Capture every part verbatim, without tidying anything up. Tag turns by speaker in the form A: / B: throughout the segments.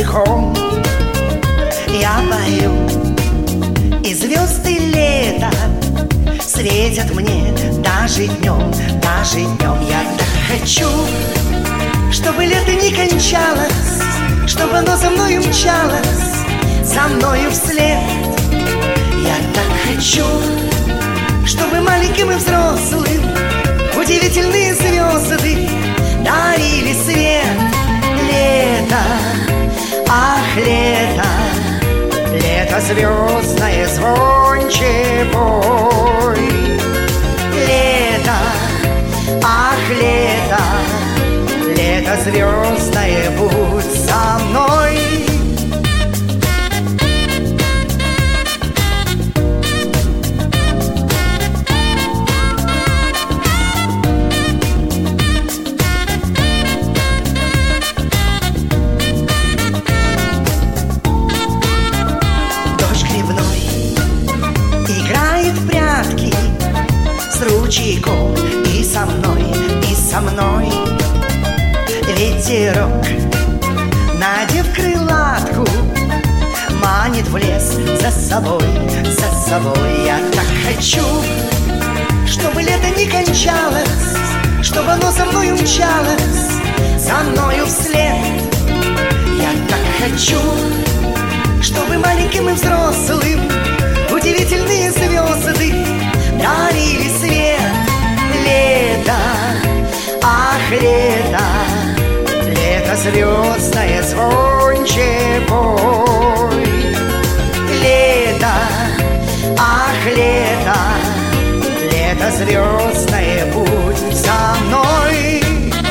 A: языком я пою, и звезды лета светят мне даже днем, даже днем. Я так хочу, чтобы лето не кончалось, чтобы оно за мною мчалось, за мною вслед. Я так хочу, чтобы маленьким и взрослым удивительные звезды дарили свет. Лето, ах, лето, лето звездное, звонче пой. Лето, ах, лето, лето звездное, будь со мной. С ручейком и со мной, и со мной. Ветерок, надев крылатку, манит в лес за собой, за собой. Я так хочу, чтобы лето не кончалось, чтобы оно за мною мчалось, за мною вслед. Я так хочу, чтобы маленьким и взрослым удивительные звезды дарили свет. Лето, ах, лето, лето звездное, звонче пой. Лето, ах, лето, лето звездное, будь со мной.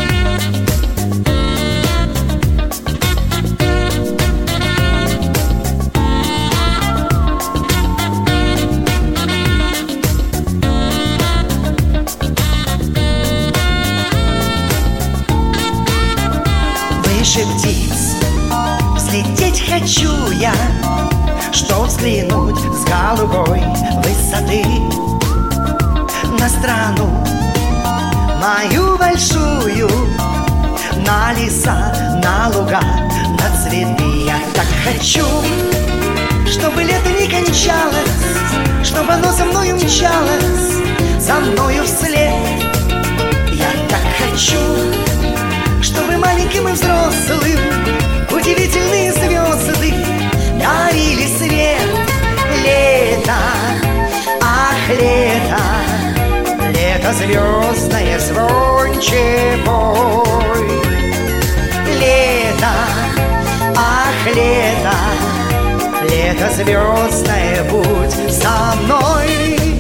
A: Выше птиц взлететь хочу я, чтоб взглянуть с голубой высоты на страну мою большую, на леса, на луга, на цветы. Я так хочу, чтобы лето не кончалось, чтобы оно за мною мчалось, за мною вслед. Я так хочу, чтобы маленьким и взрослым удивительные звезды дарили свет. Лето, ах, лето, лето звездное, звонче пой. Лето, ах, лето, лето звездное, будь со мной.